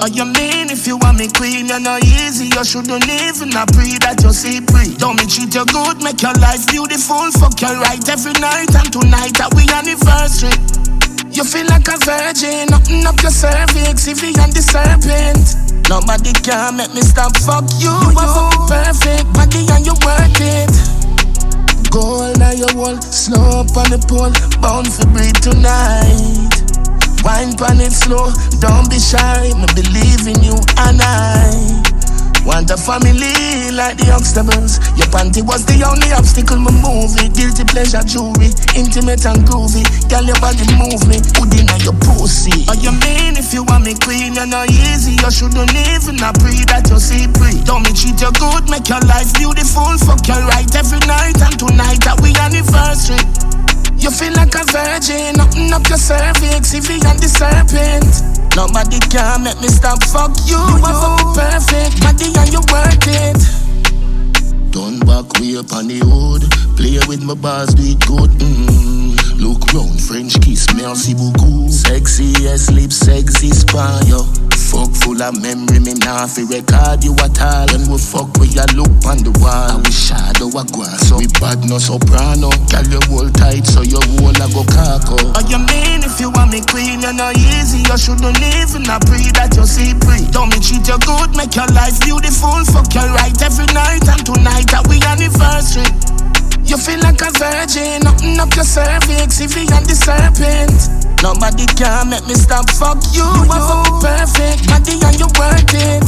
What you mean if you want me queen? You're not easy, you shouldn't even I pray that you see free. Don't me treat you good, make your life beautiful. Fuck you right every night, and tonight that we anniversary. You feel like a virgin, open up your cervix, if you and the serpent. Nobody can make me stop, fuck you. You have a perfect body and you work it. Gold on your wall, slow up on the pole, bound for breathe tonight. Wine pan it slow, don't be shy, me believe in you and I want a family like the Huxtables. Your panty was the only obstacle, my movie. Guilty pleasure jewelry, intimate and groovy. Girl, your body move me, hoodie on your pussy. What you mean if you want me queen? You're not easy, you shouldn't even I pray that you see free. Don't me treat you good, make your life beautiful. Fuck you right every night, and tonight that we anniversary. You feel like a virgin, open up your cervix, if you and the serpent. Nobody can make me stop, fuck you. You have a perfect body and you work it. Turn back way up on the hood, play with my bars, do it good. Look round, French kiss, merci beaucoup. Sexy as lips, sexy span, yo. Fuck full of memory, me nah fi record you at all. When we fuck with ya look on the wall, and we shadow a grass. So we bad no soprano, girl you hold tight so your whole a go caco. What you mean if you want me queen? You're not easy, you shouldn't even I pray that you see free. Don't me treat you good, make your life beautiful. Fuck you right every night, and tonight that we anniversary. You feel like a virgin, open up your cervix, if you and the serpent. Nobody can make me stop, fuck you. You have a perfect body and you work it.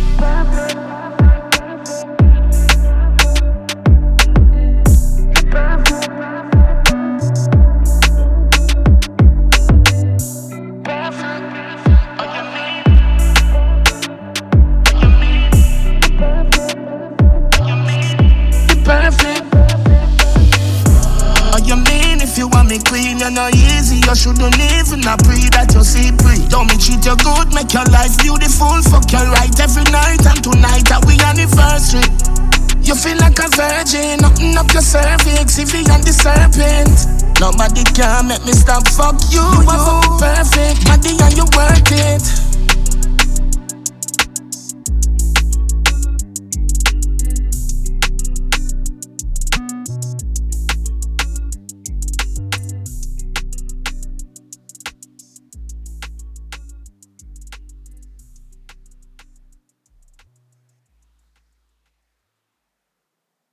You want me queen, you're not easy, you shouldn't even I pray that you see free. Don't me treat you good, make your life beautiful. Fuck you right every night, and tonight that we anniversary. You feel like a virgin, open up your cervix, if you and the serpent. Nobody can make me stop, fuck you. You have a perfect body and you work it.